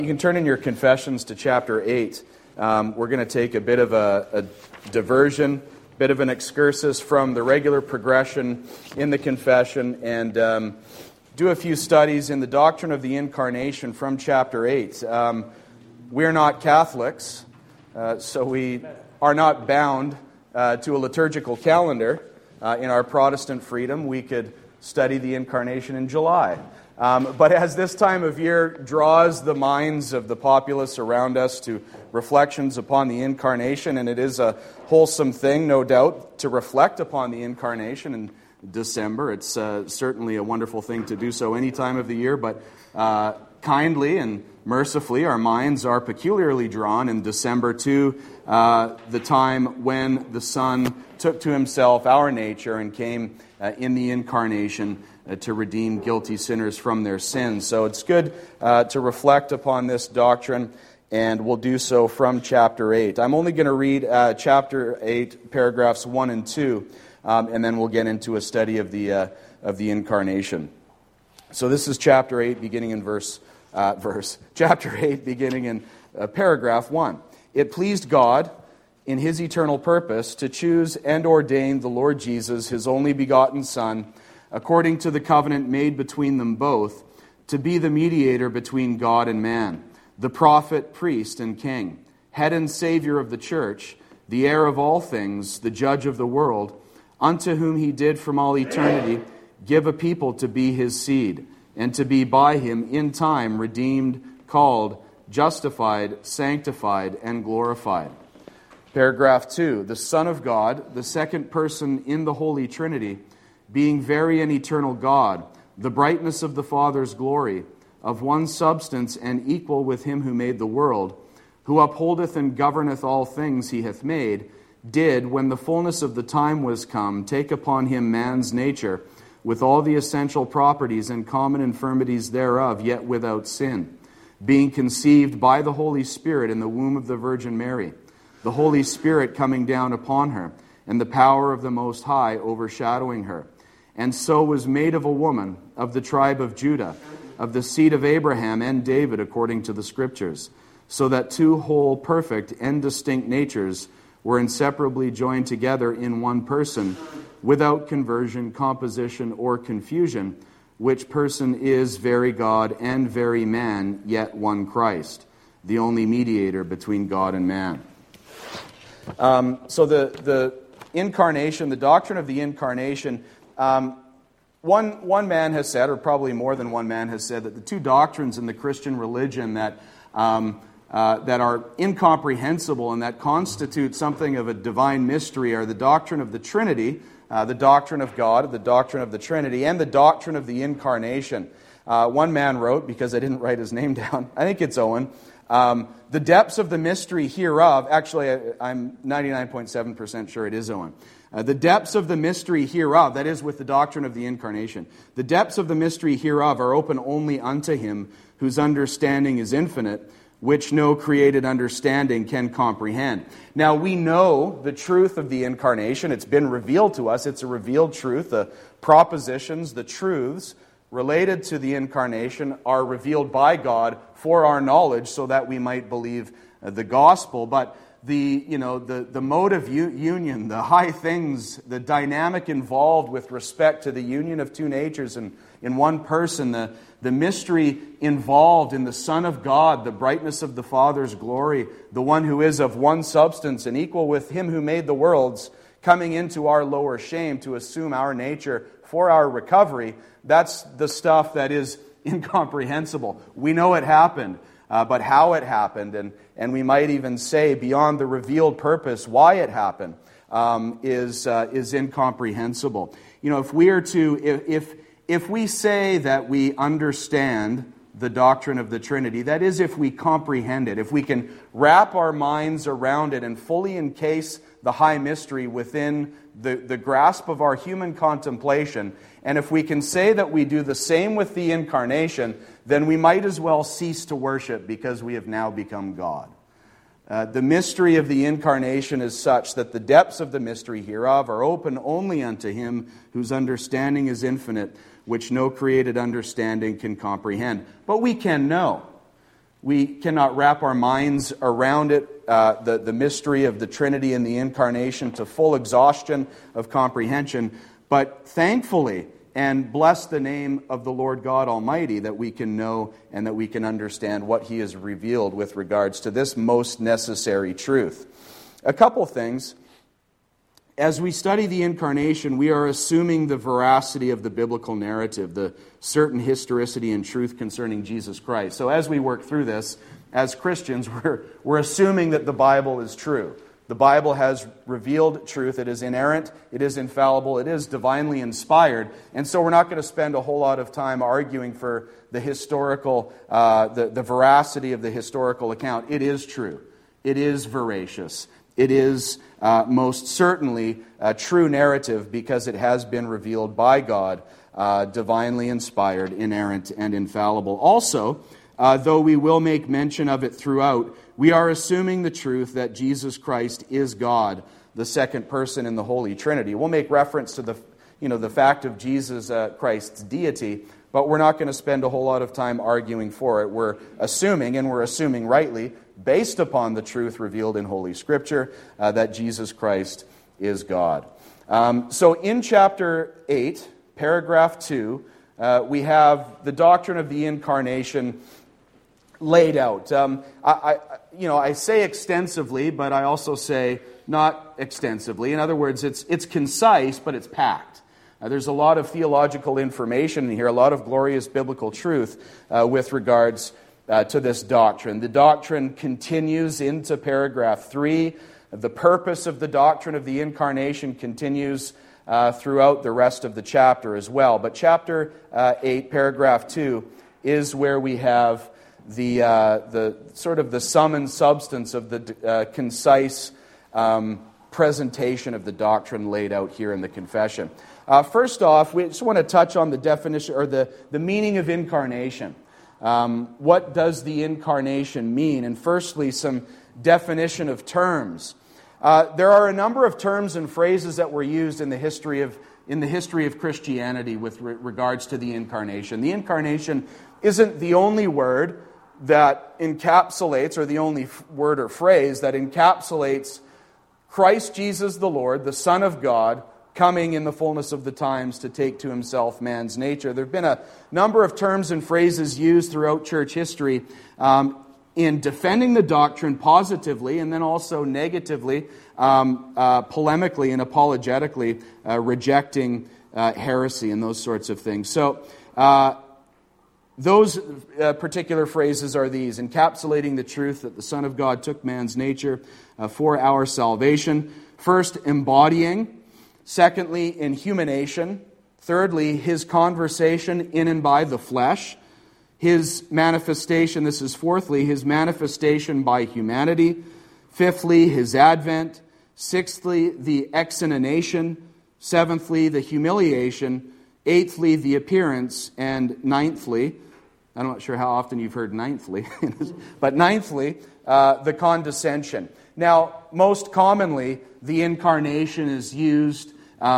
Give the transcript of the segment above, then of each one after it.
You can turn in your confessions to chapter 8. We're going to take a bit of a diversion, bit of an excursus from the regular progression in the confession and do a few studies in the doctrine of the Incarnation from chapter 8. We're not Catholics, so we are not bound to a liturgical calendar. In our Protestant freedom, we could study the Incarnation in July. But as this time of year draws the minds of the populace around us to reflections upon the Incarnation, and it is a wholesome thing, no doubt, to reflect upon the Incarnation in December. It's certainly a wonderful thing to do so any time of the year, but kindly and mercifully, our minds are peculiarly drawn in December to the time when the Son took to himself our nature and came in the Incarnation to redeem guilty sinners from their sins. So it's good to reflect upon this doctrine, and we'll do so from chapter 8. I'm only going to read chapter 8, paragraphs 1 and 2, and then we'll get into a study of the Incarnation. So this is chapter 8, beginning in chapter 8, beginning in paragraph 1. It pleased God, in His eternal purpose, to choose and ordain the Lord Jesus, His only begotten Son, according to the covenant made between them both, to be the mediator between God and man, the prophet, priest, and king, head and Savior of the church, the heir of all things, the judge of the world, unto whom He did from all eternity give a people to be His seed, and to be by Him in time redeemed, called, justified, sanctified, and glorified. Paragraph 2, the Son of God, the second person in the Holy Trinity, being very and eternal God, the brightness of the Father's glory, of one substance and equal with Him who made the world, who upholdeth and governeth all things He hath made, did, when the fullness of the time was come, take upon Him man's nature, with all the essential properties and common infirmities thereof, yet without sin, being conceived by the Holy Spirit in the womb of the Virgin Mary, the Holy Spirit coming down upon her, and the power of the Most High overshadowing her. And so was made of a woman of the tribe of Judah, of the seed of Abraham and David, according to the Scriptures, so that two whole, perfect, and distinct natures were inseparably joined together in one person, without conversion, composition, or confusion, which person is very God and very man, yet one Christ, the only mediator between God and man. So the Incarnation, the doctrine of the Incarnation, one man has said, or probably more than one man has said, that the two doctrines in the Christian religion that are incomprehensible and that constitute something of a divine mystery are the doctrine of the Trinity, the doctrine of God, the doctrine of the Trinity, and the doctrine of the Incarnation. One man wrote, because I didn't write his name down, I think it's Owen, the depths of the mystery hereof, actually I'm 99.7% sure it is Owen, the depths of the mystery hereof, that is with the doctrine of the Incarnation, the depths of the mystery hereof are open only unto Him whose understanding is infinite, which no created understanding can comprehend. Now we know the truth of the Incarnation. It's been revealed to us. It's a revealed truth. The propositions, the truths related to the Incarnation are revealed by God for our knowledge so that we might believe the gospel. But the mode of union, the high things, the dynamic involved with respect to the union of two natures in one person, the mystery involved in the Son of God, the brightness of the Father's glory, the one who is of one substance and equal with Him who made the worlds, coming into our lower shame to assume our nature for our recovery, that's the stuff that is incomprehensible. We know it happened, but how it happened, and we might even say beyond the revealed purpose why it happened, is incomprehensible. If we are to, if we say that we understand the doctrine of the Trinity, that is, if we comprehend it, if we can wrap our minds around it and fully encase the high mystery within the grasp of our human contemplation, and if we can say that we do the same with the Incarnation, then we might as well cease to worship because we have now become God. The mystery of the Incarnation is such that the depths of the mystery hereof are open only unto Him whose understanding is infinite, which no created understanding can comprehend. But we can know. We cannot wrap our minds around it, the mystery of the Trinity and the Incarnation, to full exhaustion of comprehension. But thankfully, and bless the name of the Lord God Almighty, that we can know and that we can understand what He has revealed with regards to this most necessary truth. A couple things. As we study the Incarnation, we are assuming the veracity of the biblical narrative, the certain historicity and truth concerning Jesus Christ. So as we work through this, as Christians, we're assuming that the Bible is true. The Bible has revealed truth. It is inerrant. It is infallible. It is divinely inspired. And so we're not going to spend a whole lot of time arguing for the historical, the veracity of the historical account. It is true. It is veracious. It is most certainly a true narrative because it has been revealed by God, divinely inspired, inerrant, and infallible. Also, though we will make mention of it throughout, we are assuming the truth that Jesus Christ is God, the second person in the Holy Trinity. We'll make reference to the fact of Jesus Christ's deity, but we're not going to spend a whole lot of time arguing for it. We're assuming, and we're assuming rightly, based upon the truth revealed in Holy Scripture, that Jesus Christ is God. So in chapter 8, paragraph 2, we have the doctrine of the Incarnation laid out. I say extensively, but I also say not extensively. In other words, it's concise, but it's packed. There's a lot of theological information in here, a lot of glorious biblical truth with regards to this doctrine. The doctrine continues into paragraph 3. The purpose of the doctrine of the Incarnation continues throughout the rest of the chapter as well. But chapter 8, paragraph 2, is where we have the sort of the sum and substance of the concise presentation of the doctrine laid out here in the confession. First off, we just want to touch on the definition or the meaning of incarnation. What does the Incarnation mean? And firstly, some definition of terms. There are a number of terms and phrases that were used in the history of Christianity with regards to the Incarnation. The Incarnation isn't the only word that encapsulates, or the only word or phrase that encapsulates Christ Jesus the Lord, the Son of God, coming in the fullness of the times to take to Himself man's nature. There have been a number of terms and phrases used throughout church history in defending the doctrine positively and then also negatively, polemically and apologetically rejecting heresy and those sorts of things. So those particular phrases are these: encapsulating the truth that the Son of God took man's nature for our salvation. First, embodying. Secondly, inhumanation. Thirdly, His conversation in and by the flesh. His manifestation, this is fourthly, His manifestation by humanity. Fifthly, His advent. Sixthly, the exinanation. Seventhly, the humiliation. Eighthly, the appearance. And ninthly, I'm not sure how often you've heard ninthly, but ninthly, the condescension. Now, most commonly, the Incarnation is used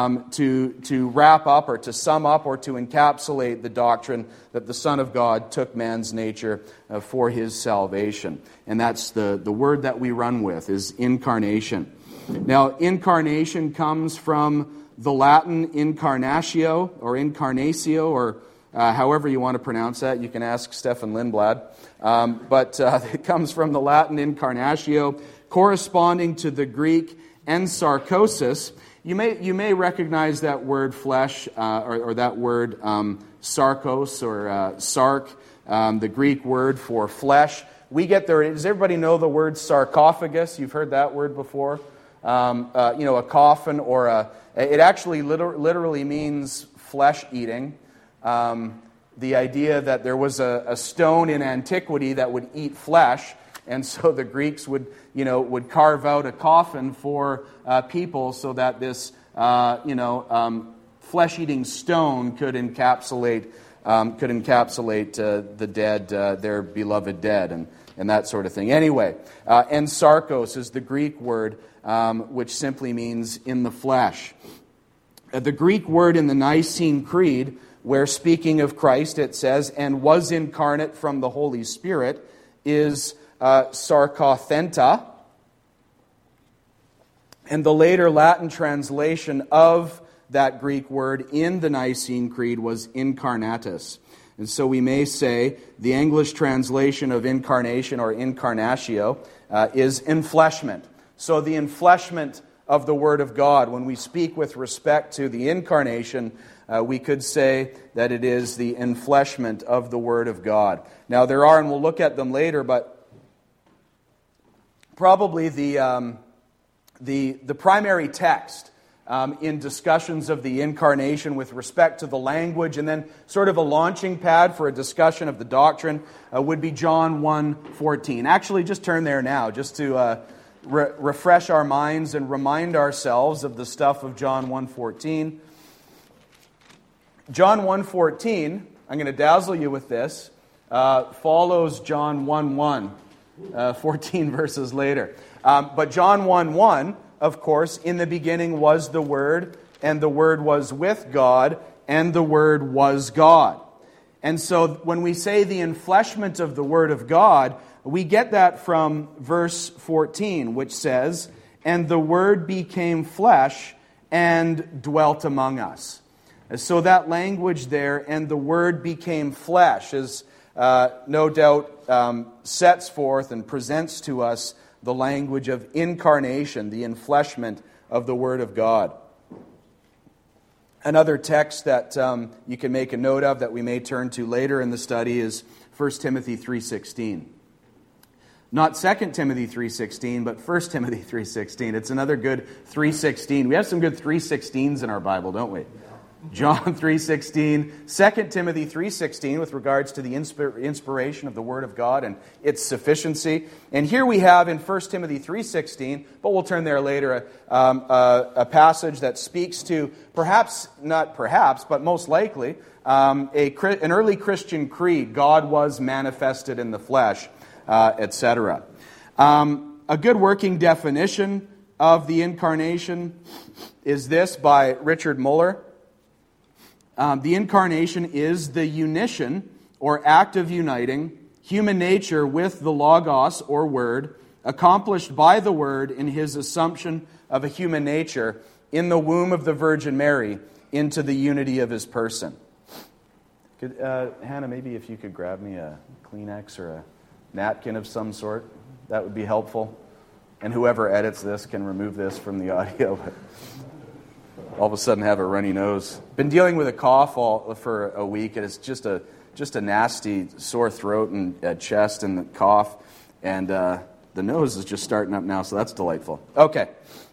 to wrap up or to sum up or to encapsulate the doctrine that the Son of God took man's nature for His salvation. And that's the word that we run with, is incarnation. Now, incarnation comes from the Latin incarnatio or incarnatio, or however you want to pronounce that. You can ask Stefan Lindblad. But it comes from the Latin incarnatio, corresponding to the Greek ensarkosis. You may recognize that word flesh, or that word sarkos, or sark, the Greek word for flesh. We get there. Does everybody know the word sarcophagus? You've heard that word before. A coffin, or it actually literally means flesh eating. The idea that there was a stone in antiquity that would eat flesh, and so the Greeks would carve out a coffin for people so that this flesh-eating stone could encapsulate the dead, their beloved dead, and that sort of thing. Anyway, ensarkos is the Greek word, which simply means in the flesh. The Greek word in the Nicene Creed, where speaking of Christ it says, and was incarnate from the Holy Spirit, is sarcothenta, and the later Latin translation of that Greek word in the Nicene Creed was incarnatus. And so we may say the English translation of incarnation or incarnatio is enfleshment. So the enfleshment of the Word of God, when we speak with respect to the incarnation, we could say that it is the enfleshment of the Word of God. Now there are, and we'll look at them later, but probably the primary text in discussions of the incarnation with respect to the language, and then sort of a launching pad for a discussion of the doctrine, would be John 1:14. Actually, just turn there now, just to refresh our minds and remind ourselves of the stuff of John 1:14. John 1:14, I'm going to dazzle you with this, follows John 1:1, 14 verses later. But John 1:1, of course, in the beginning was the Word, and the Word was with God, and the Word was God. And so when we say the enfleshment of the Word of God, we get that from verse 14, which says, "And the Word became flesh and dwelt among us." And so that language there, "and the Word became flesh," is no doubt sets forth and presents to us the language of incarnation, the enfleshment of the Word of God. Another text that you can make a note of that we may turn to later in the study is 1 Timothy 3:16. Not 2 Timothy 3:16, but 1 Timothy 3:16. It's another good 3:16. We have some good 3:16s in our Bible, don't we? John 3:16, 2 Timothy 3:16 with regards to the inspiration of the Word of God and its sufficiency. And here we have in 1 Timothy 3:16, but we'll turn there later, a passage that speaks to not perhaps, but most likely, an early Christian creed, God was manifested in the flesh, etc. A good working definition of the incarnation is this by Richard Muller. The incarnation is the unition or act of uniting human nature with the Logos or Word, accomplished by the Word in His assumption of a human nature in the womb of the Virgin Mary into the unity of His person. Hannah, maybe if you could grab me a Kleenex or a napkin of some sort, that would be helpful. And whoever edits this can remove this from the audio. All of a sudden have a runny nose. Been dealing with a cough for a week, and it's just a nasty sore throat and chest and the cough, and the nose is just starting up now, so that's delightful. Okay.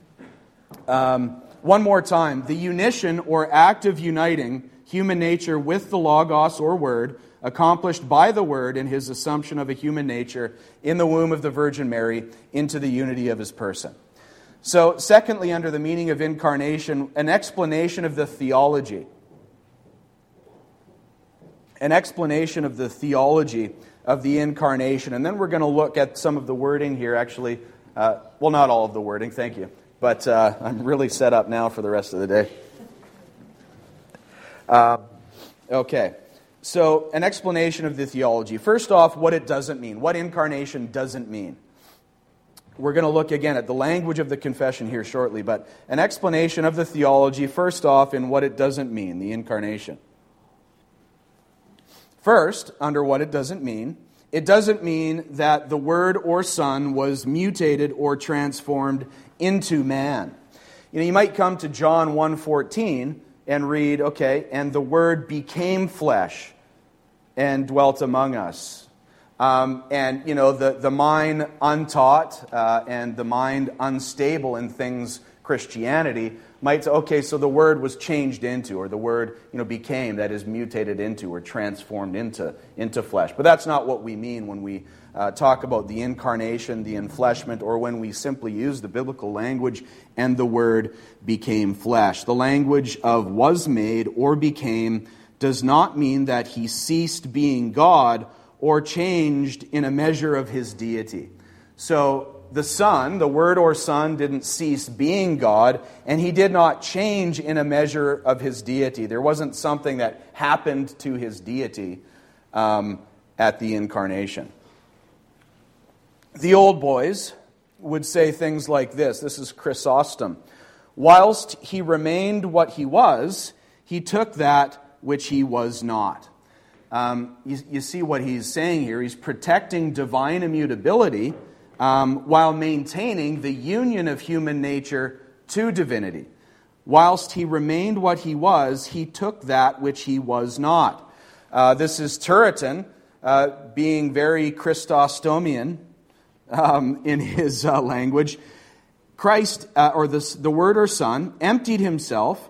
One more time. The unition or act of uniting human nature with the Logos or Word, accomplished by the Word in His assumption of a human nature in the womb of the Virgin Mary into the unity of His person. So, secondly, under the meaning of incarnation, an explanation of the theology. An explanation of the theology of the incarnation. And then we're going to look at some of the wording here, actually. Well, not all of the wording, thank you. But I'm really set up now for the rest of the day. Okay. So, an explanation of the theology. First off, what it doesn't mean. What incarnation doesn't mean. We're going to look again at the language of the confession here shortly, but an explanation of the theology, first off, in what it doesn't mean, the incarnation. First, under what it doesn't mean that the Word or Son was mutated or transformed into man. You might come to John 1:14 and read, okay, and the Word became flesh and dwelt among us. And, the mind untaught and the mind unstable in things Christianity might say, okay, so the Word was changed into, or the Word, became, that is, mutated into or transformed into flesh. But that's not what we mean when we talk about the incarnation, the enfleshment, or when we simply use the biblical language, and the Word became flesh. The language of was made or became does not mean that He ceased being God or changed in a measure of His deity. So the Son, the Word or Son, didn't cease being God, and He did not change in a measure of His deity. There wasn't something that happened to His deity at the incarnation. The old boys would say things like this. This is Chrysostom. Whilst he remained what he was, he took that which he was not. You see what he's saying here. He's protecting divine immutability while maintaining the union of human nature to divinity. Whilst he remained what he was, he took that which he was not. This is Turretin being very Christostomian in his language. Christ, or the Word or Son, emptied himself,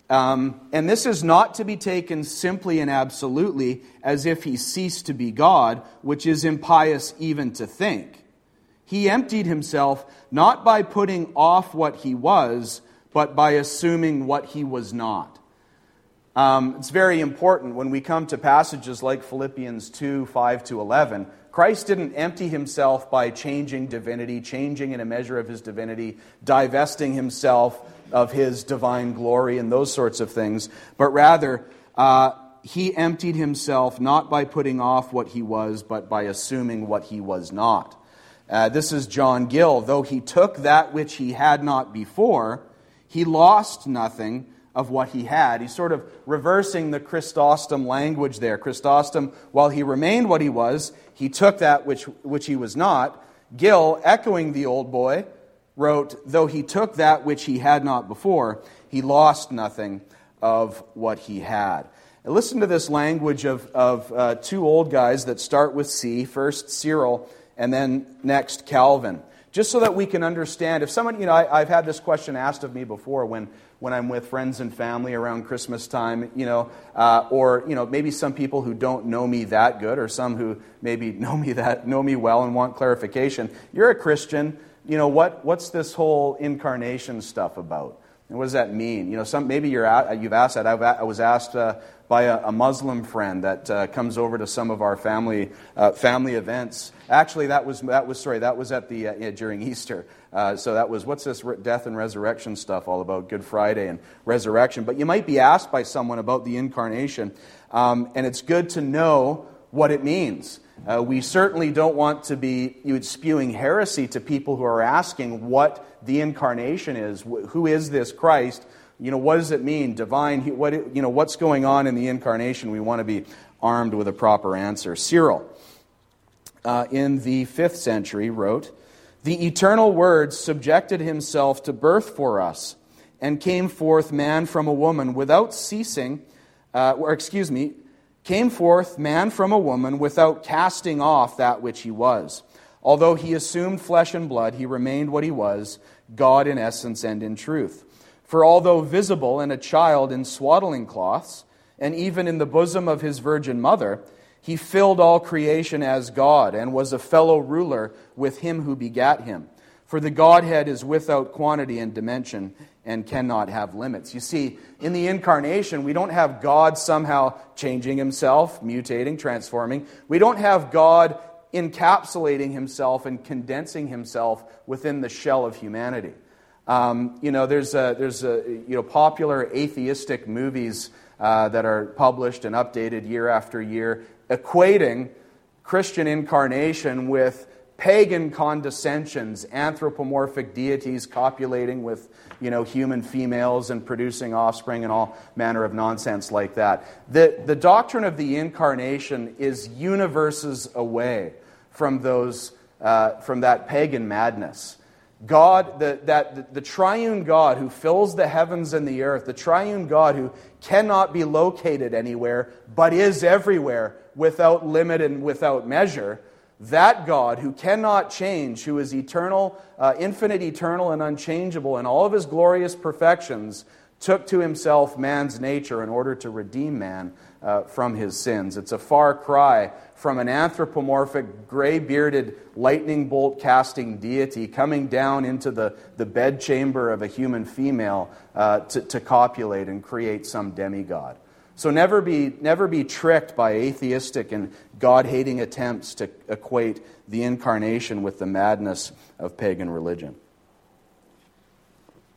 and this is not to be taken simply and absolutely as if he ceased to be God, which is impious even to think. He emptied himself not by putting off what he was, but by assuming what he was not. It's very important when we come to passages like Philippians 2, 5 to 11. Christ didn't empty himself by changing divinity, changing in a measure of his divinity, divesting himself of his divine glory and those sorts of things, but rather he emptied himself not by putting off what he was, but by assuming what he was not. This is John Gill. Though he took that which he had not before, he lost nothing of what he had. He's sort of reversing the Chrysostom language there. Chrysostom, while he remained what he was, he took that which he was not. Gill, echoing the old boy, wrote, though he took that which he had not before, he lost nothing of what he had. And listen to this language of two old guys that start with C, first Cyril and then next Calvin. Just so that we can understand, if someone, I've had this question asked of me before when I'm with friends and family around Christmas time, or maybe some people who don't know me that good, or some who maybe know me well and want clarification. You're a Christian, what's this whole incarnation stuff about? And what does that mean? Maybe you've asked that. I was asked by a Muslim friend that comes over to some of our family events. Actually, that was at the during Easter. So that was, what's this death and resurrection stuff all about? Good Friday and resurrection. But you might be asked by someone about the incarnation, and it's good to know what it means. We certainly don't want to be spewing heresy to people who are asking what the incarnation is. Who is this Christ? What does it mean? Divine, what's going on in the incarnation? We want to be armed with a proper answer. Cyril, in the 5th century, wrote, the eternal Word subjected himself to birth for us and came forth man from a woman without came forth man from a woman without casting off that which he was. Although he assumed flesh and blood, he remained what he was, God in essence and in truth. For although visible in a child in swaddling cloths, and even in the bosom of his virgin mother, he filled all creation as God, and was a fellow ruler with him who begat him. For the Godhead is without quantity and dimension, and cannot have limits. You see, in the incarnation, we don't have God somehow changing himself, mutating, transforming. We don't have God encapsulating himself and condensing himself within the shell of humanity. There's popular atheistic movies that are published and updated year after year, equating Christian incarnation with pagan condescensions, anthropomorphic deities copulating with, human females and producing offspring and all manner of nonsense like that. The doctrine of the incarnation is universes away from that pagan madness. God, the triune God who fills the heavens and the earth, the triune God who cannot be located anywhere but is everywhere without limit and without measure, that God who cannot change, who is eternal, infinite, eternal, and unchangeable in all of his glorious perfections, took to himself man's nature in order to redeem man from his sins. It's a far cry from an anthropomorphic, gray-bearded, lightning bolt-casting deity coming down into the bedchamber of a human female to copulate and create some demigod. So never be tricked by atheistic and God-hating attempts to equate the incarnation with the madness of pagan religion.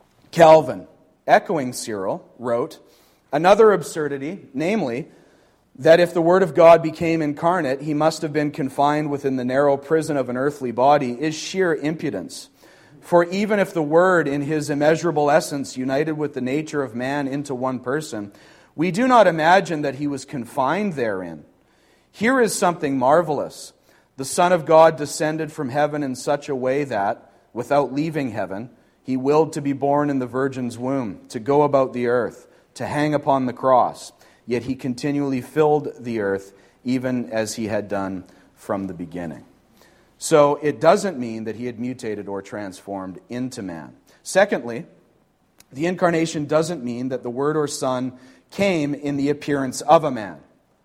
Calvin, echoing Cyril, wrote, another absurdity, namely, that if the Word of God became incarnate, he must have been confined within the narrow prison of an earthly body is sheer impudence. For even if the Word in his immeasurable essence united with the nature of man into one person, we do not imagine that he was confined therein. Here is something marvelous. The Son of God descended from heaven in such a way that, without leaving heaven, he willed to be born in the Virgin's womb, to go about the earth, to hang upon the cross. Yet he continually filled the earth, even as he had done from the beginning. So it doesn't mean that he had mutated or transformed into man. Secondly, the incarnation doesn't mean that the Word or Son came in the appearance of a man.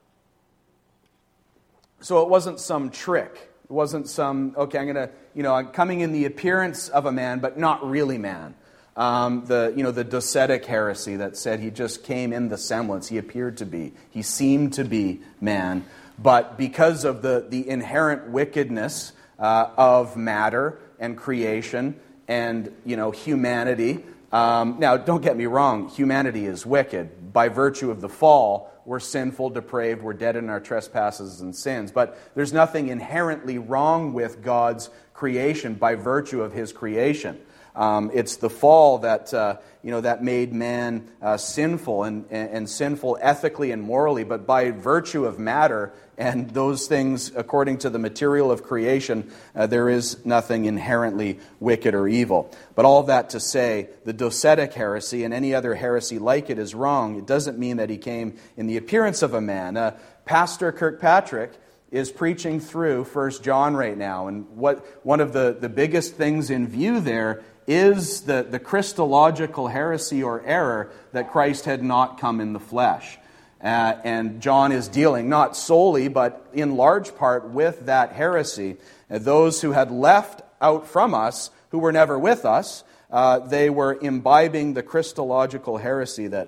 So it wasn't some trick. It wasn't some, I'm coming in the appearance of a man, but not really man. The Docetic heresy that said he just came in the semblance. He appeared to be. He seemed to be man. But because of the inherent wickedness of matter and creation and, humanity. Now, don't get me wrong. Humanity is wicked. By virtue of the fall, we're sinful, depraved, we're dead in our trespasses and sins. But there's nothing inherently wrong with God's creation by virtue of his creation. It's the fall that made man sinful and sinful ethically and morally, but by virtue of matter and those things according to the material of creation, there is nothing inherently wicked or evil. But all that to say, the Docetic heresy and any other heresy like it is wrong. It doesn't mean that he came in the appearance of a man. Pastor Kirkpatrick is preaching through 1 John right now, and one of the biggest things in view there is the Christological heresy or error that Christ had not come in the flesh. And John is dealing not solely, but in large part with that heresy. Those who had left out from us, who were never with us, they were imbibing the Christological heresy that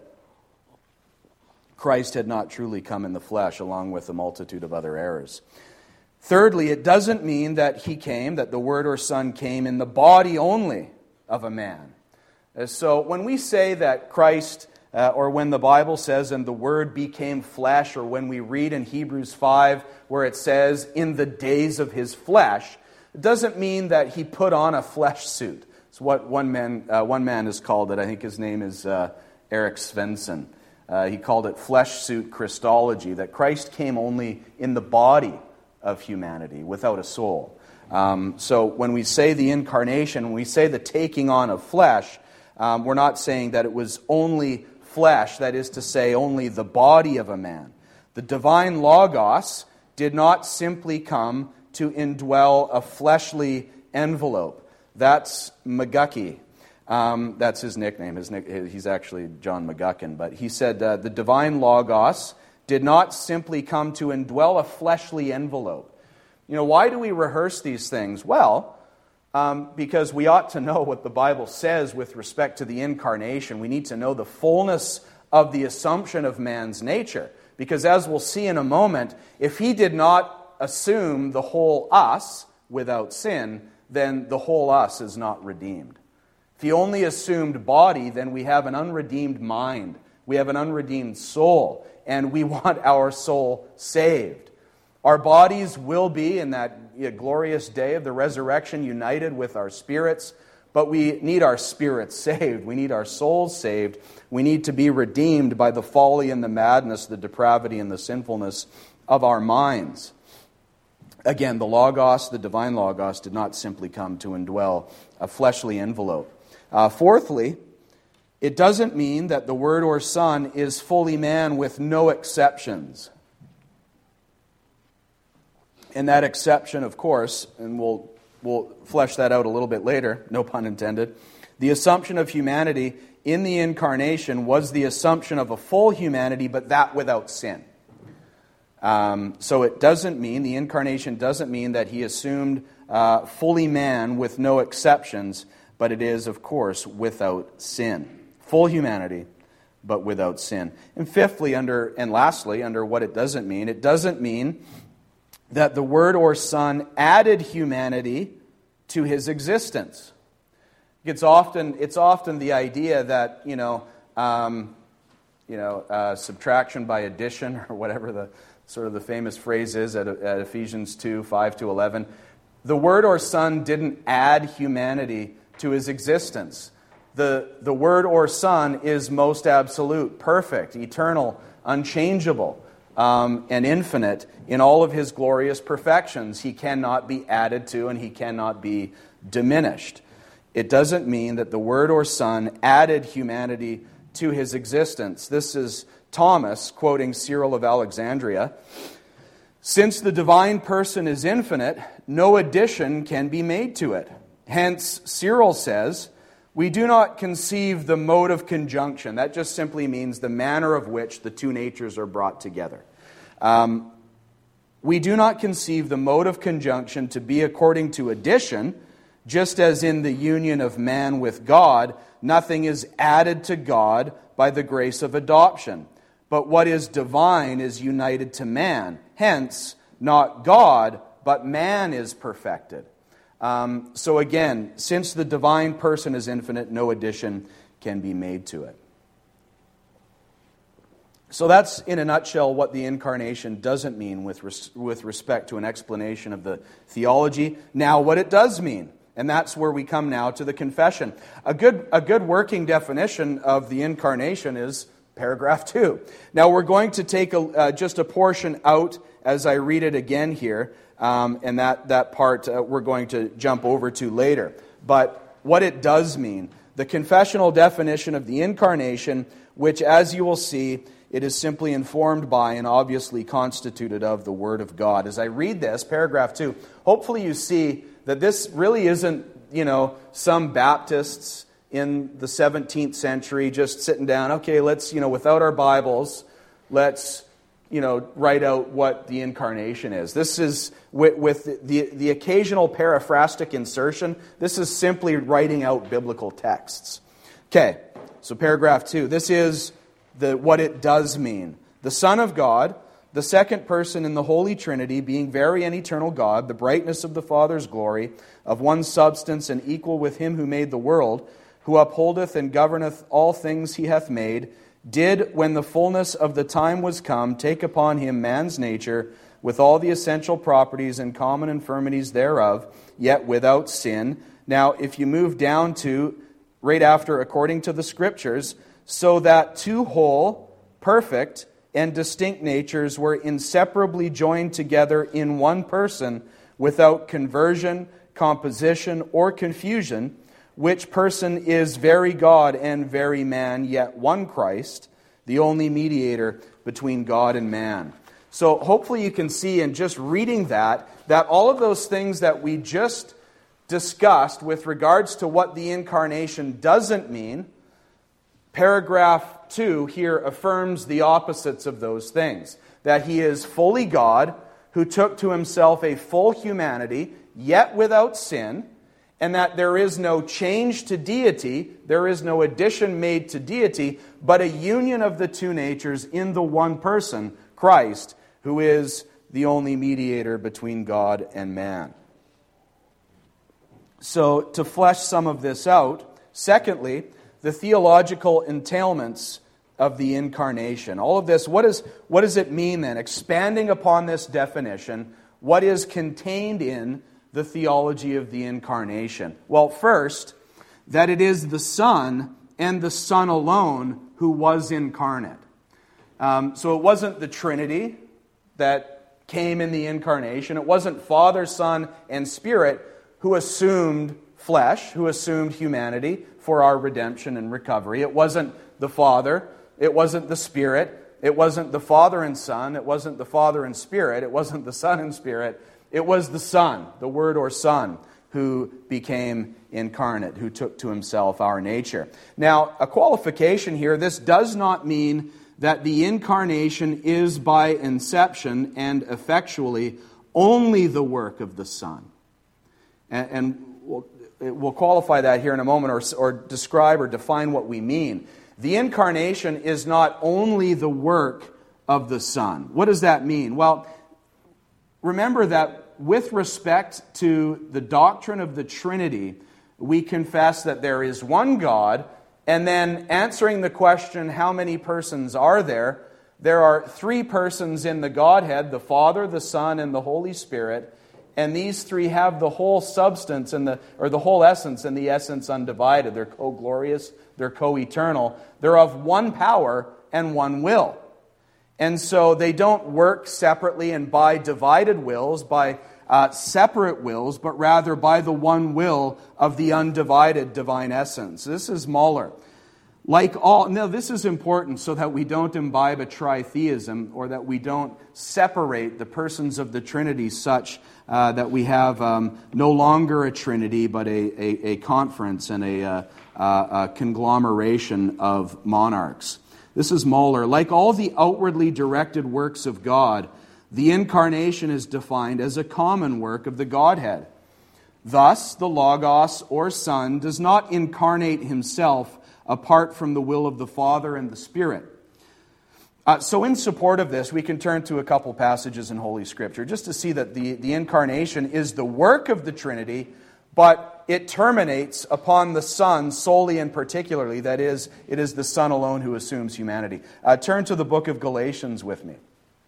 Christ had not truly come in the flesh, along with a multitude of other errors. Thirdly, it doesn't mean that the Word or Son came in the body only of a man. So when we say that Christ, or when the Bible says, and the Word became flesh, or when we read in Hebrews 5, where it says, in the days of his flesh, it doesn't mean that he put on a flesh suit. It's what one man has called it. I think his name is Eric Svensson. He called it flesh suit Christology, that Christ came only in the body of humanity, without a soul. So when we say the incarnation, when we say the taking on of flesh, we're not saying that it was only flesh, that is to say, only the body of a man. The divine Logos did not simply come to indwell a fleshly envelope. That's McGucky. That's his nickname. He's actually John McGuckin. But he said the divine Logos did not simply come to indwell a fleshly envelope. Why do we rehearse these things? Well, because we ought to know what the Bible says with respect to the incarnation. We need to know the fullness of the assumption of man's nature. Because as we'll see in a moment, if he did not assume the whole us without sin, then the whole us is not redeemed. If he only assumed body, then we have an unredeemed mind. We have an unredeemed soul, and we want our soul saved. Our bodies will be, in that glorious day of the resurrection, united with our spirits, but we need our spirits saved. We need our souls saved. We need to be redeemed by the folly and the madness, the depravity and the sinfulness of our minds. Again, the Logos, the divine Logos, did not simply come to indwell a fleshly envelope. Fourthly, it doesn't mean that the Word or Son is fully man with no exceptions. And that exception, of course, and we'll flesh that out a little bit later, no pun intended, the assumption of humanity in the incarnation was the assumption of a full humanity, but that without sin. So it doesn't mean, the incarnation doesn't mean that he assumed fully man with no exceptions, but it is, of course, without sin. Full humanity, but without sin. And fifthly, lastly, under what it doesn't mean that the Word or Son added humanity to his existence. It's often the idea that, subtraction by addition, or whatever the famous phrase is at Ephesians 2, 5 to 11. The Word or Son didn't add humanity to his existence. The Word or Son is most absolute, perfect, eternal, unchangeable, and infinite in all of his glorious perfections. He cannot be added to, and he cannot be diminished. It doesn't mean that the Word or Son added humanity to his existence. This is Thomas quoting Cyril of Alexandria. Since the divine person is infinite, no addition can be made to it. Hence, Cyril says, we do not conceive the mode of conjunction. That just simply means the manner of which the two natures are brought together. We do not conceive the mode of conjunction to be according to addition, just as in the union of man with God, nothing is added to God by the grace of adoption. But what is divine is united to man. Hence, not God, but man is perfected. So again, since the divine person is infinite, no addition can be made to it. So that's, in a nutshell, what the incarnation doesn't mean with respect to an explanation of the theology. Now, what it does mean, and that's where we come now to the confession. A good working definition of the incarnation is paragraph 2. Now, we're going to take just a portion out as I read it again here, and that part we're going to jump over to later. But what it does mean, the confessional definition of the incarnation, which, as you will see, it is simply informed by and obviously constituted of the Word of God. As I read this, paragraph 2, hopefully you see that this really isn't, some Baptists in the 17th century just sitting down, okay, let's, without our Bibles, let's, write out what the incarnation is. This is, with the occasional paraphrastic insertion, this is simply writing out biblical texts. Okay, so paragraph 2, this is what it does mean. The Son of God, the second person in the Holy Trinity, being very and eternal God, the brightness of the Father's glory, of one substance and equal with him who made the world, who upholdeth and governeth all things he hath made, did, when the fullness of the time was come, take upon him man's nature, with all the essential properties and common infirmities thereof, yet without sin. Now, if you move down to, right after, according to the Scriptures, so that two whole, perfect, and distinct natures were inseparably joined together in one person, without conversion, composition, or confusion, which person is very God and very man, yet one Christ, the only mediator between God and man. So hopefully you can see in just reading that all of those things that we just discussed with regards to what the incarnation doesn't mean, paragraph 2 here affirms the opposites of those things. That he is fully God, who took to himself a full humanity, yet without sin, and that there is no change to deity, there is no addition made to deity, but a union of the two natures in the one person, Christ, who is the only mediator between God and man. So, to flesh some of this out, secondly, the theological entailments of the incarnation. All of this, what does it mean then? Expanding upon this definition, what is contained in the theology of the incarnation? Well, first, that it is the Son and the Son alone who was incarnate. So it wasn't the Trinity that came in the incarnation. It wasn't Father, Son, and Spirit who assumed flesh, who assumed humanity for our redemption and recovery. It wasn't the Father. It wasn't the Spirit. It wasn't the Father and Son. It wasn't the Father and Spirit. It wasn't the Son and Spirit. It was the Son, the Word or Son, who became incarnate, who took to himself our nature. Now, a qualification here, this does not mean that the incarnation is by inception and effectually only the work of the Son. And we'll qualify that here in a moment, or describe or define what we mean. The incarnation is not only the work of the Son. What does that mean? Well, remember that with respect to the doctrine of the Trinity, we confess that there is one God And then answering the question, how many persons are there? There are three persons in the Godhead, the Father, the Son, and the Holy Spirit. And these three have the whole substance the whole essence, and the essence undivided. They're co-glorious, they're co-eternal. They're of one power and one will. And so they don't work separately and by divided wills, by separate wills, but rather by the one will of the undivided divine essence. This is Mahler. Now this is important so that we don't imbibe a tritheism, or that we don't separate the persons of the Trinity such that we have no longer a Trinity, but a conference and a conglomeration of monarchs. This is Mahler. Like all the outwardly directed works of God, the Incarnation is defined as a common work of the Godhead. Thus, the Logos, or Son, does not incarnate himself apart from the will of the Father and the Spirit. So in support of this, we can turn to a couple passages in Holy Scripture just to see that the Incarnation is the work of the Trinity, but it terminates upon the Son solely and particularly. That is, it is the Son alone who assumes humanity. Turn to the book of Galatians with me.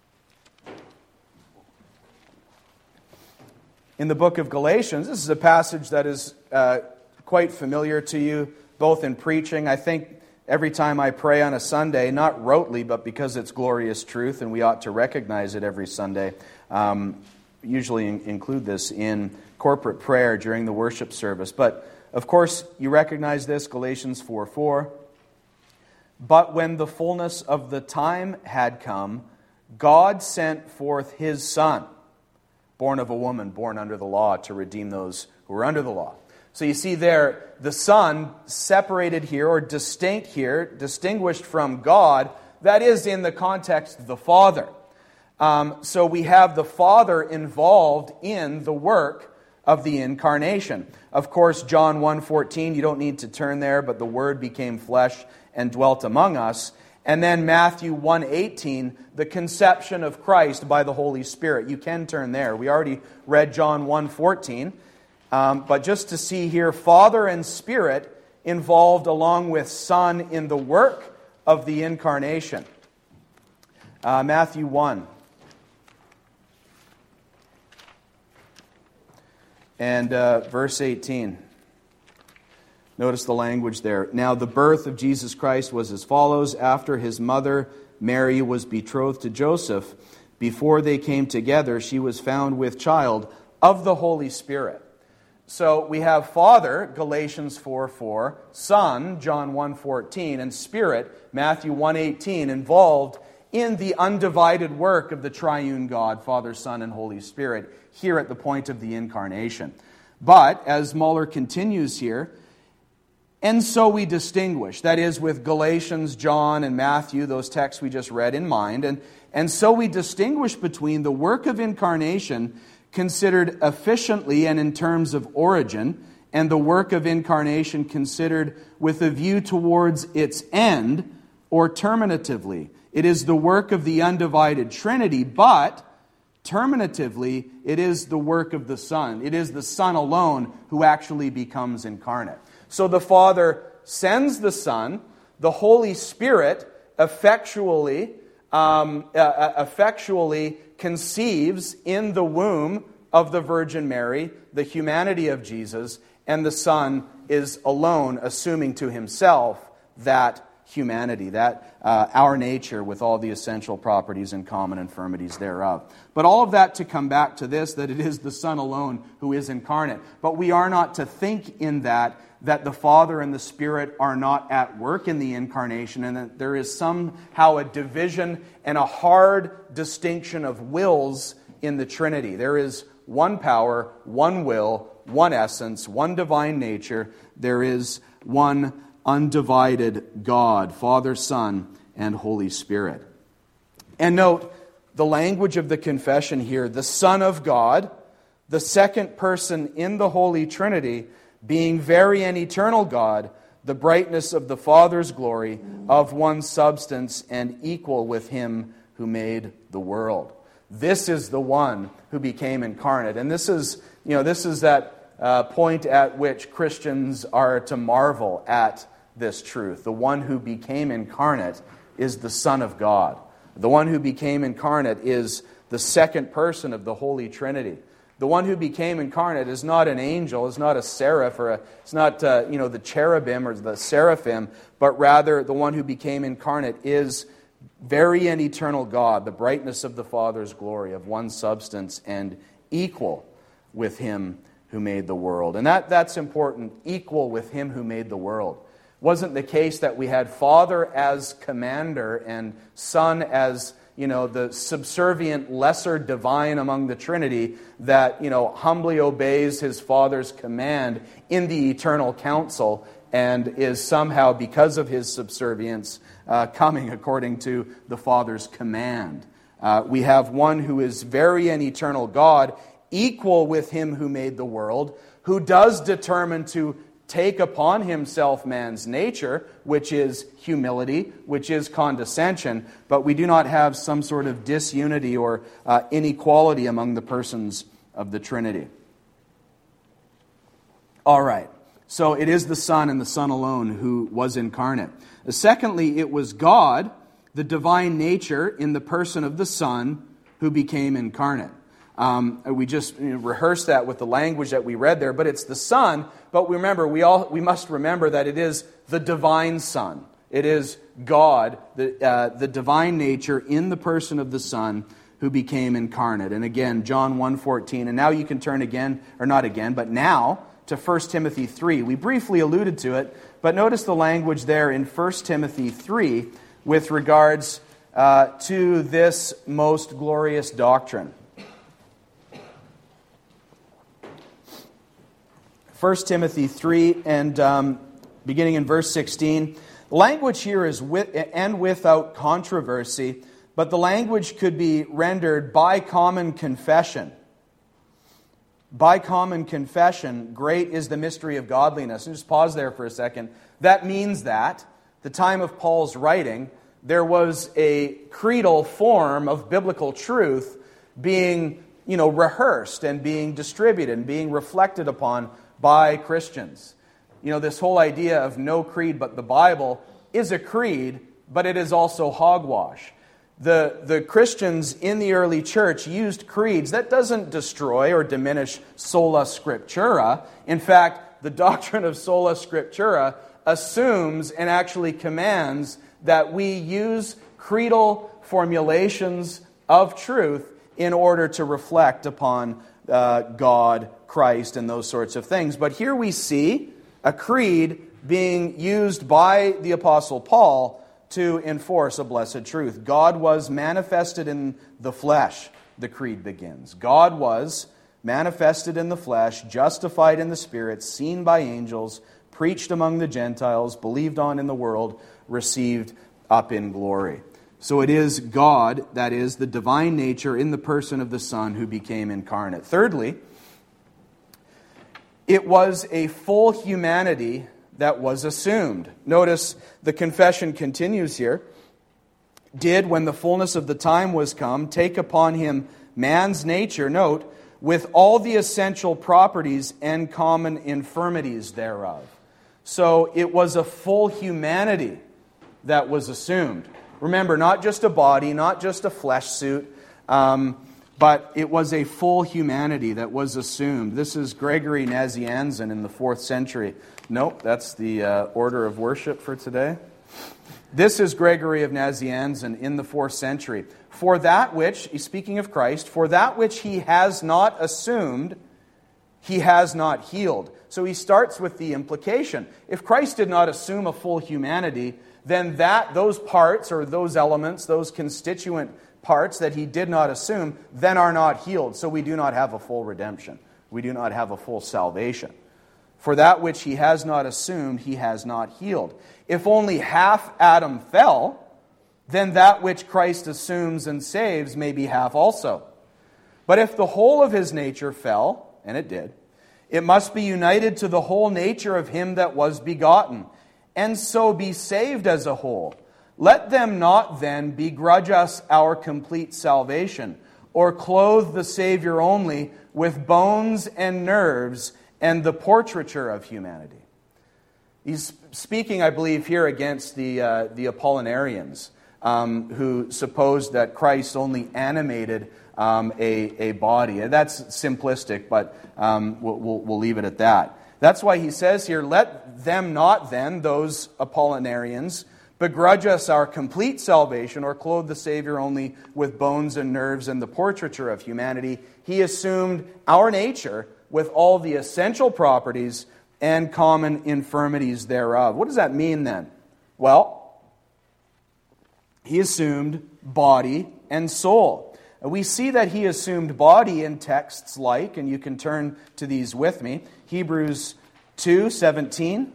In the book of Galatians, this is a passage that is quite familiar to you, both in preaching. I think every time I pray on a Sunday, not rotely, but because it's glorious truth, and we ought to recognize it every Sunday, usually include this in corporate prayer during the worship service. But, of course, you recognize this, Galatians 4:4. But when the fullness of the time had come, God sent forth His Son, born of a woman, born under the law, to redeem those who were under the law. So you see there, the Son separated here, or distinct here, distinguished from God, that is in the context of the Father. So we have the Father involved in the work of the Incarnation. Of course, John 1:14, you don't need to turn there, but the Word became flesh and dwelt among us. And then Matthew 1:18, the conception of Christ by the Holy Spirit. You can turn there. We already read John 1:14. But just to see here, Father and Spirit involved along with Son in the work of the Incarnation. Matthew 1. And verse 18. Notice the language there. Now the birth of Jesus Christ was as follows. After his mother Mary was betrothed to Joseph, before they came together, she was found with child of the Holy Spirit. So we have Father, Galatians 4:4, Son, John 1:14, and Spirit, Matthew 1:18, involved in the undivided work of the triune God, Father, Son, and Holy Spirit, here at the point of the Incarnation. But, as Mahler continues here, and so we distinguish, that is, with Galatians, John, and Matthew, those texts we just read in mind, and so we distinguish between the work of Incarnation considered efficiently and in terms of origin, and the work of Incarnation considered with a view towards its end, or terminatively. It is the work of the undivided Trinity, but terminatively, it is the work of the Son. It is the Son alone who actually becomes incarnate. So the Father sends the Son, the Holy Spirit effectually conceives in the womb of the Virgin Mary the humanity of Jesus, and the Son is alone assuming to himself that humanity, that our nature with all the essential properties and common infirmities thereof. But all of that to come back to this, that it is the Son alone who is incarnate. But we are not to think in that the Father and the Spirit are not at work in the Incarnation, and that there is somehow a division and a hard distinction of wills in the Trinity. There is one power, one will, one essence, one divine nature. There is one undivided God, Father, Son, and Holy Spirit. And note the language of the confession here, the Son of God, the second person in the Holy Trinity, being very and eternal God, the brightness of the Father's glory, of one substance and equal with Him who made the world. This is the one who became incarnate. And this is that point at which Christians are to marvel at this truth. The one who became incarnate is the Son of God. The one who became incarnate is the second person of the Holy Trinity. The one who became incarnate is not an angel, is not a seraph, it's not the cherubim or the seraphim, but rather the one who became incarnate is very and eternal God, the brightness of the Father's glory, of one substance and equal with Him who made the world. And that's important, equal with Him who made the world. It wasn't the case that we had Father as commander and Son as the subservient lesser divine among the Trinity that, humbly obeys his Father's command in the eternal council and is somehow, because of his subservience, coming according to the Father's command. We have one who is very and eternal God, equal with Him who made the world, who does determine to take upon Himself man's nature, which is humility, which is condescension, but we do not have some sort of disunity or inequality among the persons of the Trinity. All right, so it is the Son and the Son alone who was incarnate. Secondly, it was God, the divine nature in the person of the Son, who became incarnate. We just rehearsed that with the language that we read there, but it's the Son. But remember, we must remember that it is the divine Son. It is God, the divine nature in the person of the Son who became incarnate. And again, John 1:14. And now you can turn again, or not again, but now to 1 Timothy 3. We briefly alluded to it, but notice the language there in 1 Timothy 3 with regards to this most glorious doctrine. 1 Timothy 3, and beginning in verse 16. The language here is without controversy, but the language could be rendered by common confession. By common confession, great is the mystery of godliness. And just pause there for a second. That means that, the time of Paul's writing, there was a creedal form of biblical truth being, rehearsed and being distributed and being reflected upon by Christians. This whole idea of no creed but the Bible is a creed, but it is also hogwash. The Christians in the early church used creeds. That doesn't destroy or diminish sola scriptura. In fact, the doctrine of sola scriptura assumes and actually commands that we use creedal formulations of truth in order to reflect upon God, Christ, and those sorts of things. But here we see a creed being used by the Apostle Paul to enforce a blessed truth. God was manifested in the flesh, the creed begins. God was manifested in the flesh, justified in the Spirit, seen by angels, preached among the Gentiles, believed on in the world, received up in glory. So it is God, that is, the divine nature in the person of the Son who became incarnate. Thirdly, it was a full humanity that was assumed. Notice the confession continues here. Did, when the fullness of the time was come, take upon Him man's nature, note, with all the essential properties and common infirmities thereof. So it was a full humanity that was assumed. Remember, not just a body, not just a flesh suit, but it was a full humanity that was assumed. This is Gregory Nazianzen in the 4th century. Nope, that's the order of worship for today. This is Gregory of Nazianzen in the 4th century. For that which, he's speaking of Christ, for that which He has not assumed, He has not healed. So he starts with the implication. If Christ did not assume a full humanity, then those parts or those elements, those constituent parts that He did not assume, then are not healed. So we do not have a full redemption. We do not have a full salvation. For that which He has not assumed, He has not healed. If only half Adam fell, then that which Christ assumes and saves may be half also. But if the whole of His nature fell, and it did, it must be united to the whole nature of Him that was begotten, and so be saved as a whole. Let them not then begrudge us our complete salvation, or clothe the Savior only with bones and nerves and the portraiture of humanity. He's speaking, I believe, here against the Apollinarians, who supposed that Christ only animated a body. And that's simplistic, but we'll leave it at that. That's why he says here, let them not then, those Apollinarians, begrudge us our complete salvation or clothe the Savior only with bones and nerves and the portraiture of humanity. He assumed our nature with all the essential properties and common infirmities thereof. What does that mean then? Well, he assumed body and soul. We see that he assumed body in texts like, and you can turn to these with me, Hebrews 2:17.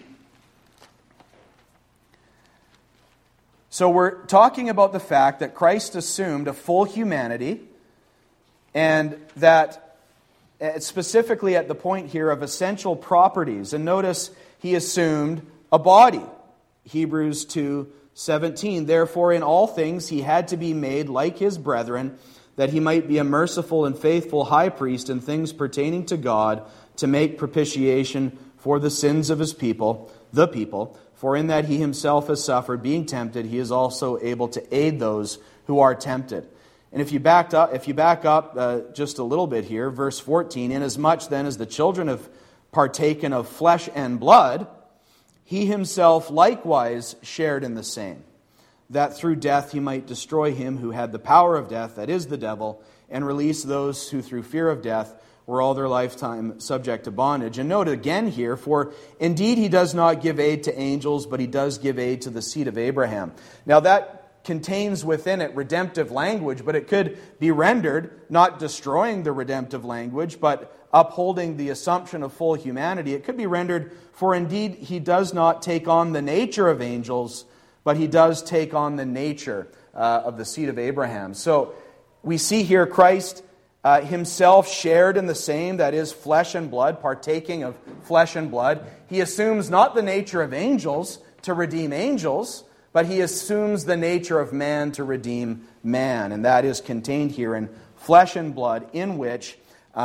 So we're talking about the fact that Christ assumed a full humanity, and that specifically at the point here of essential properties. And notice he assumed a body. Hebrews 2:17. Therefore in all things he had to be made like his brethren, that he might be a merciful and faithful high priest in things pertaining to God, to make propitiation for the sins of his people, the people. For in that he himself has suffered, being tempted, he is also able to aid those who are tempted. And if you back up just a little bit here, verse 14, inasmuch then as the children have partaken of flesh and blood, he himself likewise shared in the same, that through death he might destroy him who had the power of death, that is the devil, and release those who through fear of death were all their lifetime subject to bondage. And note again here, for indeed he does not give aid to angels, but he does give aid to the seed of Abraham. Now that contains within it redemptive language, but it could be rendered not destroying the redemptive language, but upholding the assumption of full humanity. It could be rendered, for indeed he does not take on the nature of angels, but he does take on the nature of the seed of Abraham. So we see here Christ himself shared in the same, that is flesh and blood, partaking of flesh and blood. He assumes not the nature of angels to redeem angels, but he assumes the nature of man to redeem man. And that is contained here in flesh and blood, in which,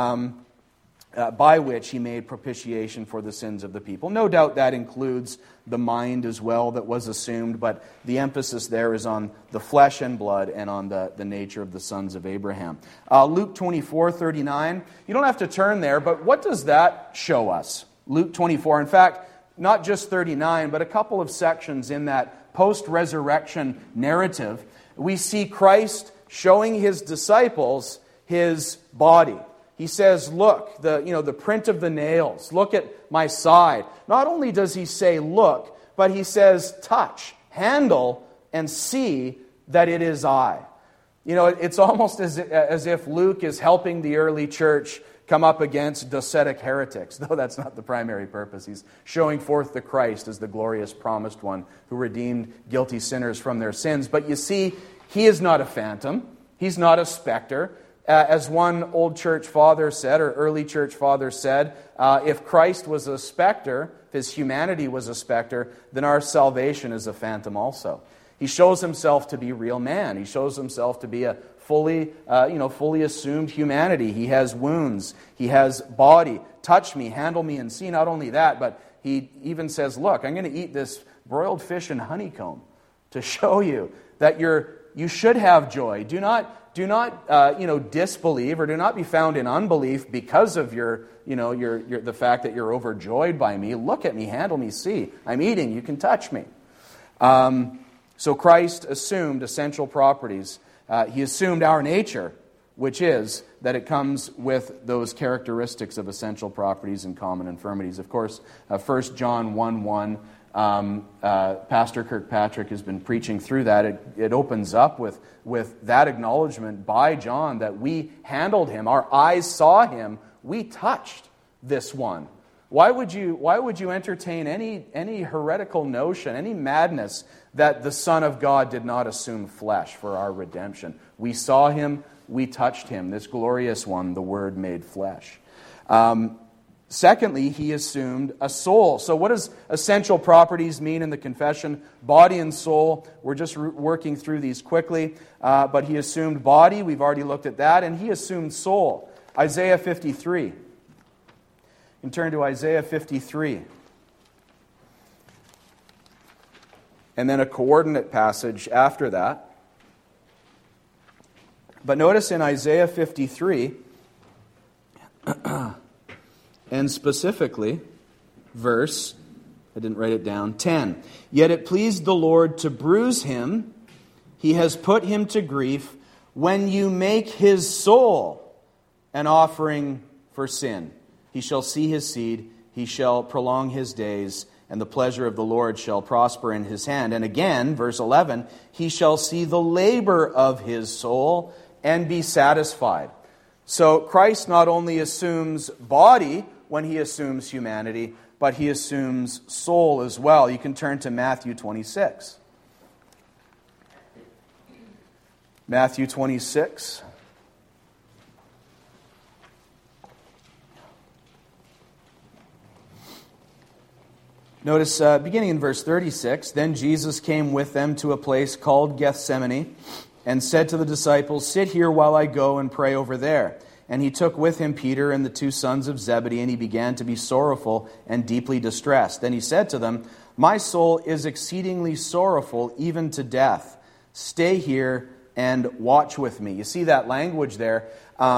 by which he made propitiation for the sins of the people. No doubt that includes the mind as well that was assumed, but the emphasis there is on the flesh and blood and on the nature of the sons of Abraham. Luke 24:39. You don't have to turn there, but what does that show us? Luke 24. In fact, not just 39, but a couple of sections in that post-resurrection narrative, we see Christ showing his disciples his body. He says, look, the print of the nails. Look at my side. Not only does he say, look, but he says, touch, handle, and see that it is I. It's almost as if Luke is helping the early church come up against docetic heretics, though that's not the primary purpose. He's showing forth the Christ as the glorious promised one who redeemed guilty sinners from their sins. But you see, he is not a phantom. He's not a specter. As one old church father said, or early church father said, if Christ was a specter, if his humanity was a specter, then our salvation is a phantom also. He shows himself to be real man. He shows himself to be a fully assumed humanity. He has wounds. He has body. Touch me, handle me, and see. Not only that, but he even says, look, I'm going to eat this broiled fish and honeycomb to show you that you should have joy. Do not disbelieve, or do not be found in unbelief because of the fact that you're overjoyed by me. Look at me, handle me, see. I'm eating, you can touch me. So Christ assumed essential properties. He assumed our nature, which is that it comes with those characteristics of essential properties and common infirmities. Of course, 1 John 1:1, Pastor Kirkpatrick has been preaching through that. It opens up with that acknowledgement by John that we handled him, our eyes saw him, we touched this one. Why would you entertain any heretical notion, any madness that the Son of God did not assume flesh for our redemption? We saw him, we touched him, this glorious one, the Word made flesh. Secondly, he assumed a soul. So what does essential properties mean in the confession? Body and soul. We're just working through these quickly. But he assumed body. We've already looked at that. And he assumed soul. Isaiah 53. You can turn to Isaiah 53. and then a coordinate passage after that. But notice in Isaiah 53, and specifically, verse, I didn't write it down, 10. Yet it pleased the Lord to bruise him. He has put him to grief. When you make his soul an offering for sin, he shall see his seed, he shall prolong his days, and the pleasure of the Lord shall prosper in his hand. And again, verse 11, he shall see the labor of his soul and be satisfied. So Christ not only assumes body when he assumes humanity, but he assumes soul as well. You can turn to Matthew 26. Matthew 26. Notice, beginning in verse 36, Then Jesus came with them to a place called Gethsemane, and said to the disciples, Sit here while I go and pray over there. And he took with him Peter and the two sons of Zebedee, and he began to be sorrowful and deeply distressed. Then he said to them, My soul is exceedingly sorrowful, even to death. Stay here and watch with me. You see that language there?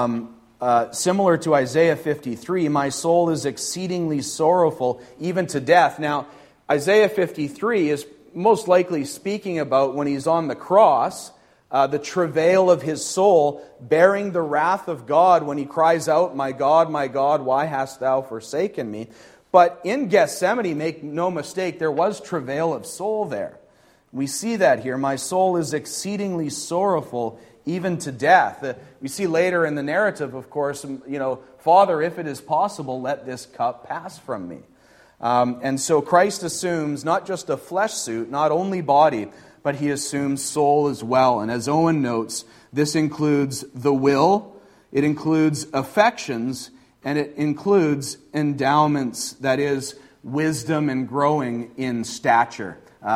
Similar to Isaiah 53, my soul is exceedingly sorrowful, even to death. Now, Isaiah 53 is most likely speaking about when he's on the cross, the travail of his soul, bearing the wrath of God when he cries out, my God, why hast thou forsaken me? But in Gethsemane, make no mistake, there was travail of soul there. We see that here. My soul is exceedingly sorrowful, even to death. We see later in the narrative, of course, Father, if it is possible, let this cup pass from me. And so Christ assumes not just a flesh suit, not only body, but he assumes soul as well. And as Owen notes, this includes the will, it includes affections, and it includes endowments, that is, wisdom and growing in stature,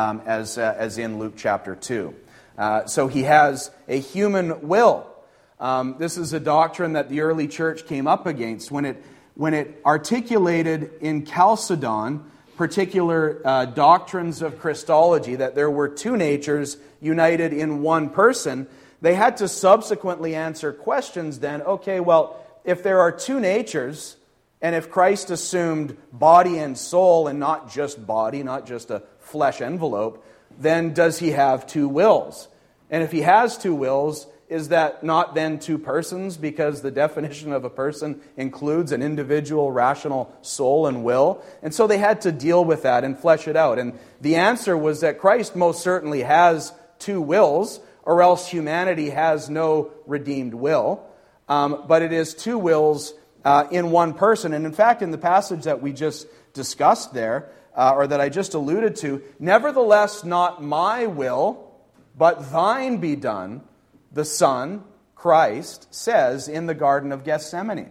as in Luke chapter 2. So he has a human will. This is a doctrine that the early church came up against when it articulated in Chalcedon particular doctrines of Christology, that there were two natures united in one person. They had to subsequently answer questions then. Okay, well, if there are two natures, and if Christ assumed body and soul and not just body, not just a flesh envelope, then does he have two wills? And if he has two wills, is that not then two persons? Because the definition of a person includes an individual rational soul and will. And so they had to deal with that and flesh it out. And the answer was that Christ most certainly has two wills, or else humanity has no redeemed will. But it is two wills in one person. And in fact, in the passage that we just discussed there, or that I just alluded to, nevertheless, not my will, but thine be done, the Son, Christ, says in the Garden of Gethsemane.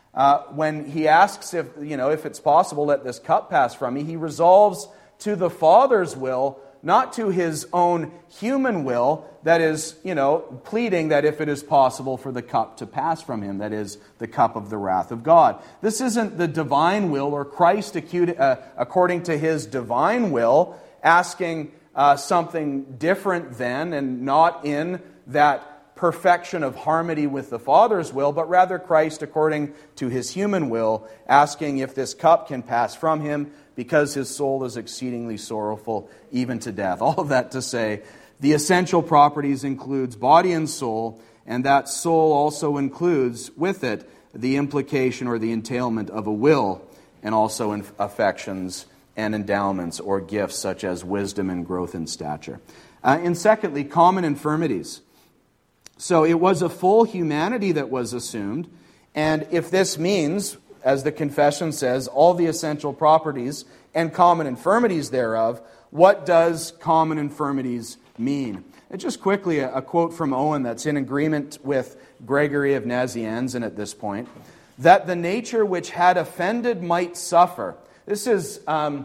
When he asks if it's possible, let this cup pass from me, he resolves to the Father's will, not to his own human will, that is, pleading that if it is possible for the cup to pass from him, that is, the cup of the wrath of God. This isn't the divine will, or Christ according to his divine will, asking something different than, and not in that perfection of harmony with the Father's will, but rather Christ, according to his human will, asking if this cup can pass from him, because his soul is exceedingly sorrowful, even to death. All of that to say, the essential properties includes body and soul, and that soul also includes with it the implication or the entailment of a will, and also in affections and endowments or gifts such as wisdom and growth in stature. And secondly, common infirmities. So it was a full humanity that was assumed, and if this means, as the confession says, all the essential properties and common infirmities thereof, what does common infirmities mean? And just quickly, a quote from Owen that's in agreement with Gregory of Nazianzen at this point, that the nature which had offended might suffer. This is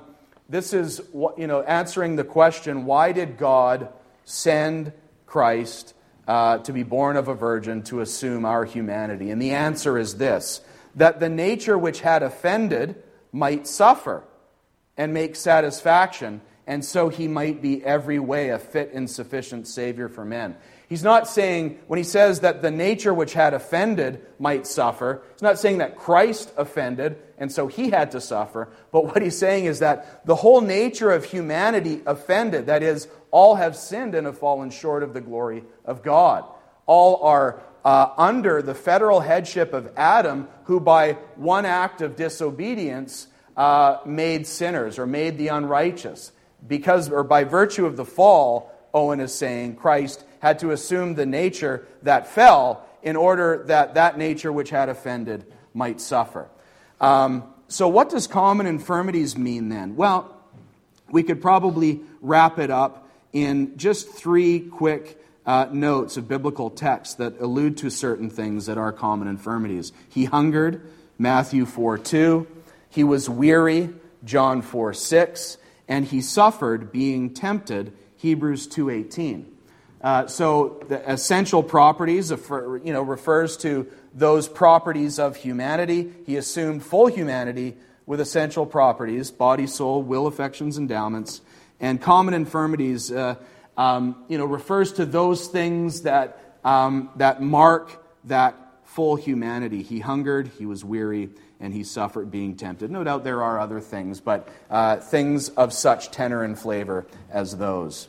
answering the question, why did God send Christ to be born of a virgin to assume our humanity? And the answer is this, that the nature which had offended might suffer and make satisfaction and so he might be every way a fit and sufficient Savior for men. He's not saying, when he says that the nature which had offended might suffer, he's not saying that Christ offended, and so he had to suffer. But what he's saying is that the whole nature of humanity offended. That is, all have sinned and have fallen short of the glory of God. All are under the federal headship of Adam, who by one act of disobedience made sinners or made the unrighteous. Because, or by virtue of the fall, Owen is saying, Christ had to assume the nature that fell in order that that nature which had offended might suffer. So what does common infirmities mean then? Well, we could probably wrap it up in just 3 quick notes of biblical texts that allude to certain things that are common infirmities. He hungered, Matthew 4:2. He was weary, John 4:6. And he suffered, being tempted, Hebrews 2:18. So the essential properties refers to those properties of humanity. He assumed full humanity with essential properties: body, soul, will, affections, endowments. And common infirmities, refers to those things that mark that full humanity. He hungered, he was weary, and he suffered, being tempted. No doubt there are other things, but things of such tenor and flavor as those.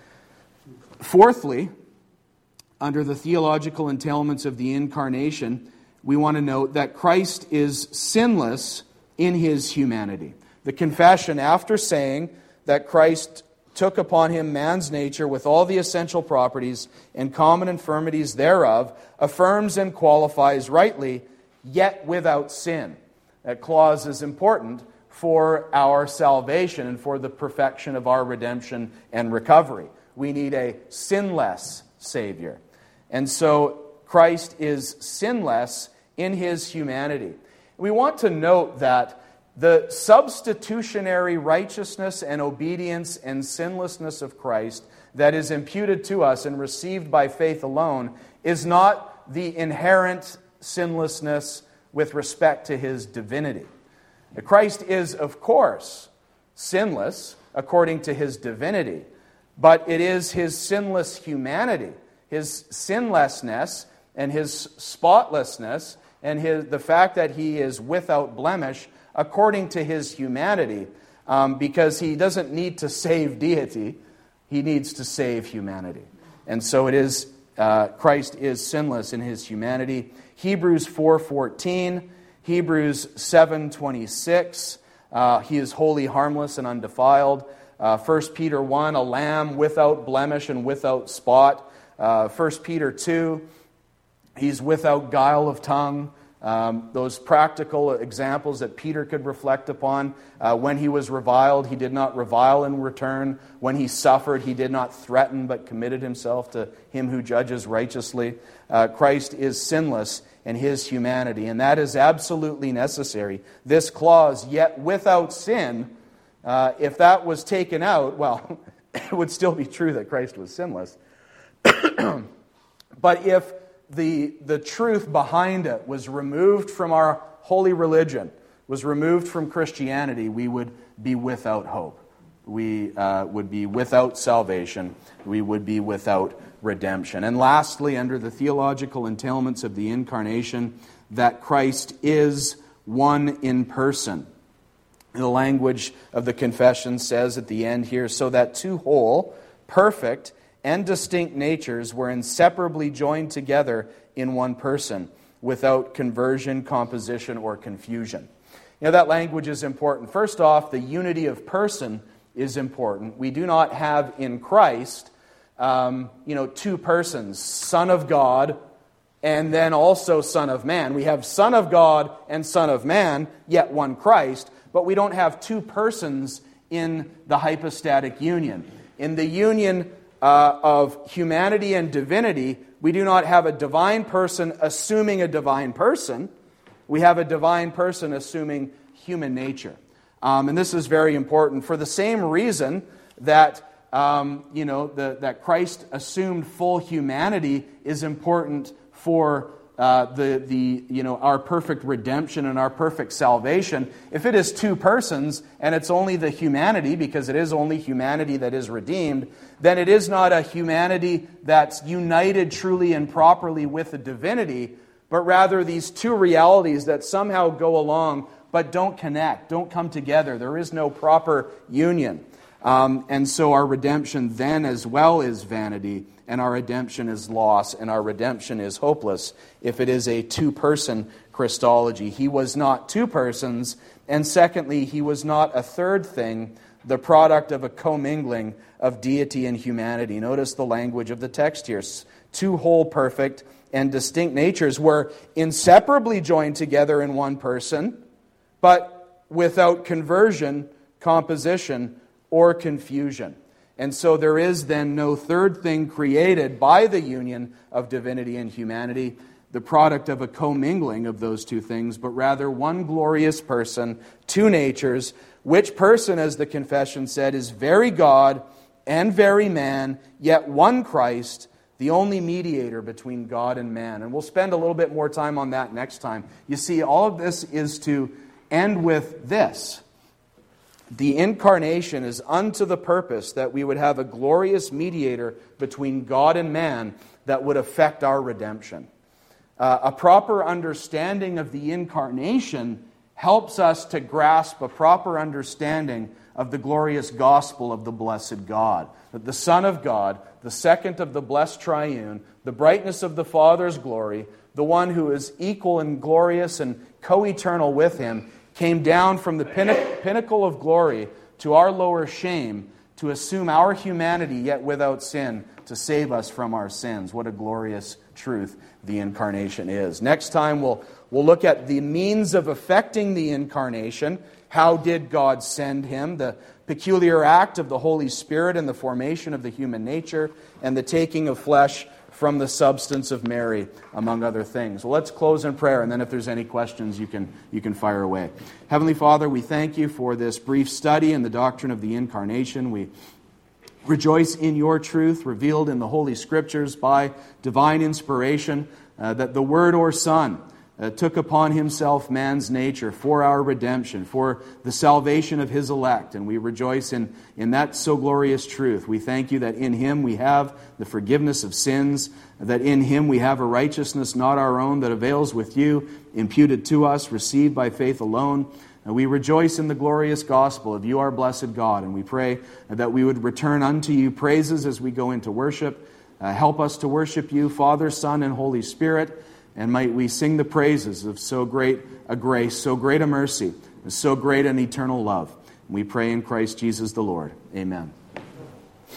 Fourthly, under the theological entailments of the Incarnation, we want to note that Christ is sinless in his humanity. The confession, after saying that Christ took upon him man's nature with all the essential properties and common infirmities thereof, affirms and qualifies rightly, yet without sin. That clause is important for our salvation and for the perfection of our redemption and recovery. We need a sinless Savior. And so Christ is sinless in his humanity. We want to note that the substitutionary righteousness and obedience and sinlessness of Christ that is imputed to us and received by faith alone is not the inherent sinlessness with respect to his divinity. Christ is, of course, sinless according to his divinity, but it is his sinless humanity, his sinlessness and his spotlessness and the fact that he is without blemish according to his humanity, because he doesn't need to save deity, he needs to save humanity. And so it is, Christ is sinless in his humanity. Hebrews 4:14, Hebrews 7:26, he is wholly harmless and undefiled. 1 Peter 1, a lamb without blemish and without spot. 1 Peter 2, he's without guile of tongue. Those practical examples that Peter could reflect upon. When he was reviled, he did not revile in return. When he suffered, he did not threaten, but committed himself to him who judges righteously. Christ is sinless in his humanity, and that is absolutely necessary. This clause, yet without sin, if that was taken out, well, it would still be true that Christ was sinless. But if the truth behind it was removed from our holy religion, was removed from Christianity, we would be without hope. We would be without salvation. We would be without redemption. And lastly, under the theological entailments of the Incarnation, that Christ is one in person. The language of the confession says at the end here, so that two whole, perfect, and distinct natures were inseparably joined together in one person, without conversion, composition, or confusion. That language is important. First off, the unity of person is important. We do not have in Christ, two persons, Son of God and then also Son of Man. We have Son of God and Son of Man, yet one Christ, but we don't have two persons in the hypostatic union. In the union of humanity and divinity, we do not have a divine person assuming a divine person. We have a divine person assuming human nature. And this is very important for the same reason that that Christ assumed full humanity is important for our perfect redemption and our perfect salvation, if it is two persons and it's only the humanity, because it is only humanity that is redeemed, then it is not a humanity that's united truly and properly with the divinity, but rather these two realities that somehow go along but don't connect, don't come together. There is no proper union. And so our redemption then as well is vanity, and our redemption is loss, and our redemption is hopeless if it is a two-person Christology. He was not two persons, and secondly, he was not a third thing, the product of a commingling of deity and humanity. Notice the language of the text here. Two whole, perfect, and distinct natures were inseparably joined together in one person, but without conversion, composition, or confusion. And so there is then no third thing created by the union of divinity and humanity, the product of a commingling of those two things, but rather one glorious person, two natures, which person, as the confession said, is very God and very man, yet one Christ, the only mediator between God and man. And we'll spend a little bit more time on that next time. You see, all of this is to end with this. The incarnation is unto the purpose that we would have a glorious mediator between God and man that would affect our redemption. A proper understanding of the incarnation helps us to grasp a proper understanding of the glorious gospel of the blessed God. That the Son of God, the second of the blessed triune, the brightness of the Father's glory, the one who is equal and glorious and co-eternal with Him, came down from the pinnacle of glory to our lower shame to assume our humanity yet without sin to save us from our sins. What a glorious truth the incarnation is. Next time we'll look at the means of effecting the incarnation. How did God send Him? The peculiar act of the Holy Spirit in the formation of the human nature and the taking of flesh from the substance of Mary, among other things. Well, let's close in prayer, and then if there's any questions, you can fire away. Heavenly Father, we thank You for this brief study in the doctrine of the incarnation. We rejoice in Your truth revealed in the Holy Scriptures by divine inspiration, that the Word or Son took upon Himself man's nature for our redemption, for the salvation of His elect. And we rejoice in that so glorious truth. We thank You that in Him we have the forgiveness of sins, that in Him we have a righteousness not our own that avails with You, imputed to us, received by faith alone. And we rejoice in the glorious gospel of You, our blessed God. And we pray that we would return unto You praises as we go into worship. Help us to worship You, Father, Son, and Holy Spirit. And might we sing the praises of so great a grace, so great a mercy, and so great an eternal love. We pray in Christ Jesus the Lord. Amen.